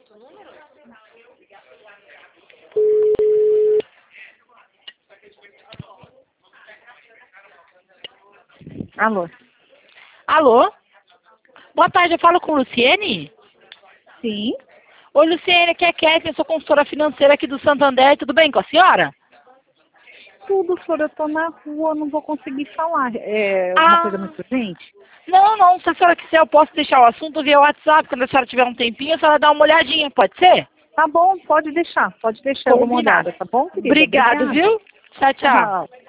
Alô? Alô? Boa tarde, eu falo com Luciene? Sim. Oi, Luciene, aqui é a Kézia, eu sou consultora financeira aqui do Santander, tudo bem com a senhora? Tudo, senhor, eu tô na rua, não vou conseguir falar. É uma coisa muito urgente? Não, se a senhora quiser eu posso deixar o assunto via WhatsApp, quando a senhora tiver um tempinho, a senhora dá uma olhadinha, pode ser? Tá bom, pode deixar, eu dou uma olhada, tá bom, querida? Obrigado, Obrigada. viu? Tchau, tchau. Tchau.